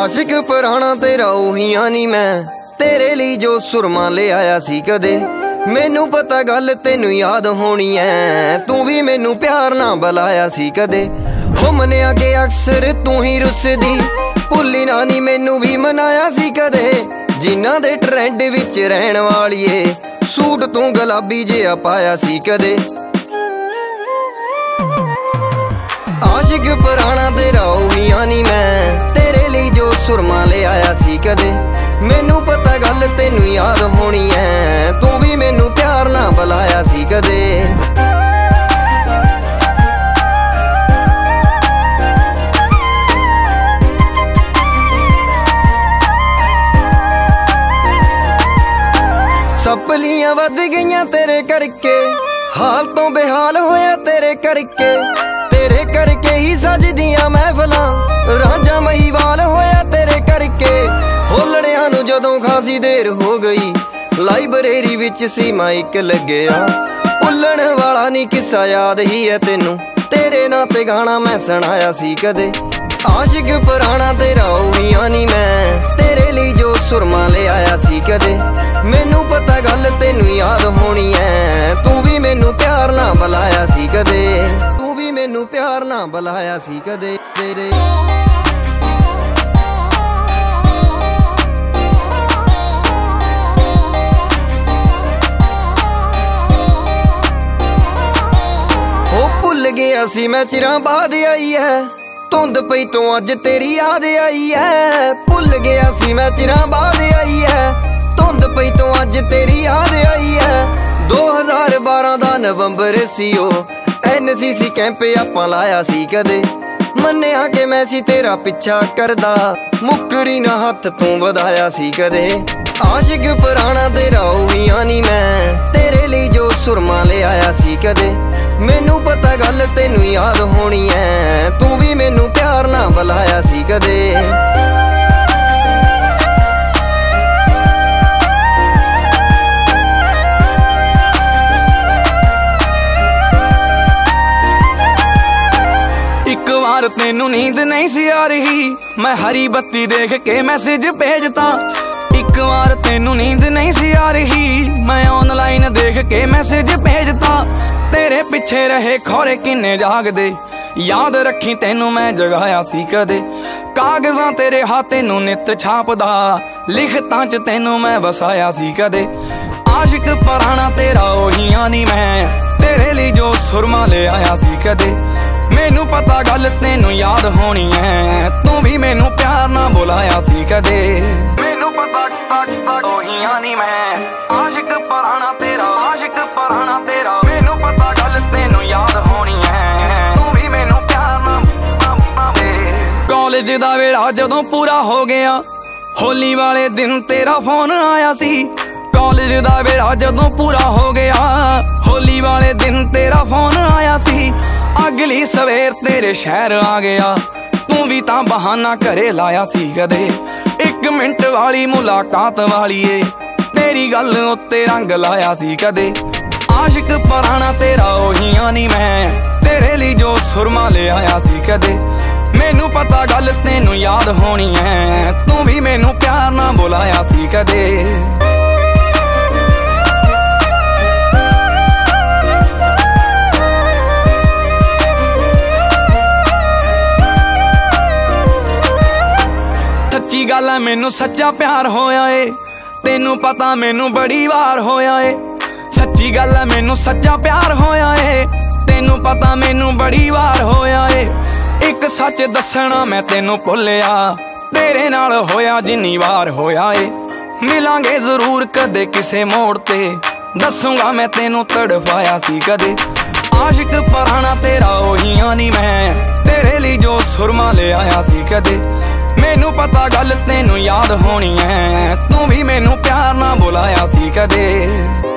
आशिक पुराना तेरा उहियां नी मैं तेरे लिए जो सुरमा ले आया सी कदे। मैनू पता गल तेनू याद होनी है, तू भी मैनू प्यार ना बुलाया सी कदे। हो मनिया के अक्सर तू ही रुसदी, भुल्ली ना नी मैनू भी मनाया सी कदे। जिन्हां दे ट्रेंड विच रहन वालीए, सूट तू गुलाबी जिहा पाया सी कदे। आशिक पुराना तेरा उहियां नी मैं तेरे लिए जो सुरमा ले आया सी कदे। मैनू पता गल तेनू याद होनी है, तू भी मैनू प्यार ना बुलाया सी कदे। सपलियां वध गईयां तेरे करके, हाल तो बेहाल होया तेरे करके। तेरे करके ही सजदियां महफिलां, रांझा महीवाल होया तेरे करके। हो लड़ियां नू जदों खासी देर हो गई, लाइब्रेरी विच सी माइक लग्या। भुल्लण वाला नी किस्सा याद ही है तेनू, तेरे नां ते गाना मैं सुनाया सी कदे। आशिक पुराना तेरा उहियां नी मैं तेरे लिए जो सुरमा ले आया सी कदे। मैनू पता गल तेनू याद होनी है, तू भी मैनू प्यार ना बुलाया सी कदे। तू भी मैनू प्यार ना बुलाया सी कदे। तेरे भुल गया सी मैं चिरां बाद आई है, धुंद पई तो अज तेरी याद आई है। भुल गया सी मैं चिरां बाद आई है, धुंद पई तो अज तेरी याद आई है। 2012 दा नवंबर सी ओ, NCC कैंप आपां लाया सी कदे। मन्निया के मैं सी तेरा पिछा करदा, मुकरी ना हथ तू वधाया सी कदे। आशिक पुराना तेरा उहियां नी मैं तेरे लिए जो सुरमा ले आया सी कदे। मैनू पता गल तेनू याद होनी है, तू भी मैनू प्यार ना बुलाया सी कदे। एक बार तेनू नींद नहीं सी आ रही, मैं हरी बत्ती देख के मैसेज भेजता। एक बार तेनू नींद नहीं सी आ रही, मैं ऑनलाइन देख के मैसेज भेजता। तेरे पिछे रहे खौरे किन्ने जागदे, याद रखी तेनू मैं जगाया सी कदे। कागजां तेरे हाथे नू नित छापदा, लिखतां च तेनू मैं वसाया सी कदे। आशिक पुराना तेरा उहियां नी मैं तेरे लिए जो सुरमा ले आया सी कदे। मैनू पता गल तेनू याद होनी है, तू भी मैनू प्यार ना बुलाया सी कदे। मैनू पता उहियां नी मैं आशिक पुराना तेरा, आशिक पुराना तेरा। मैनू पता गल तेनू याद होनी है, तू भी मैनू प्यार ना कॉलेज दा वेला जदों पूरा हो गया, होली वाले दिन तेरा फोन आया सी। कॉलेज दा वेला जदों पूरा हो गया, होली वाले दिन तेरा फोन आया सी। अगली सवेर तेरे शहर आ गया, तू भी तां बहाना घरे लाया सी कदे। 1 मिनट वाली मुलाकात वालीए, तेरी गल उत्ते रंग लाया सी कदे। आशिक पुराना तेरा उहियां नी मैं तेरे लिए जो सुरमा ले आया सी कदे। मैनू पता गल तेनू याद होनी है, तू भी मैनू प्यार ना बुलाया सी कदे। सच्ची गल है मैनू सच्चा प्यार होया ए, तेनू पता मैनू बड़ी वार होया ए। सच्ची गल है मैनू सच्चा प्यार होया ए, तेनू पता मैनू बड़ी वार होया ए। एक सच दसना मैं तेनू भुलिया, तेरे नाल होया जिन्नी वार होया ए। मिलांगे जरूर कदे किसे मोड़ ते, दसूंगा मैं तेनू तड़पाया सी कदे। आशिक पुराना तेरा उहियां नी मैं तेरे लिए जो सुरमा ले आया सी कदे। मैनू पता गल तेनू याद होनी है, तू भी मैनू प्यार ना बुलाया सी कदे।